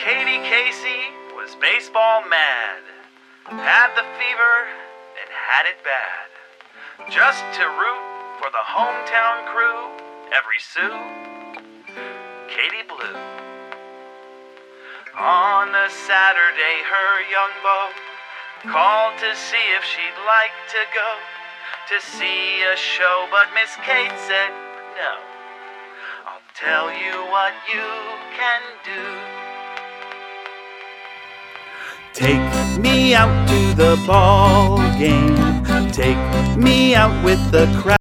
Katie Casey was baseball mad, had the fever and had it bad. Just to root for the hometown crew, every Sioux, Katie Blue. On a Saturday, her young beau called to see if she'd like to go to see a show, but Miss Kate said no. I'll tell you what you can do. Take me out to the ball game. Take me out with the crowd.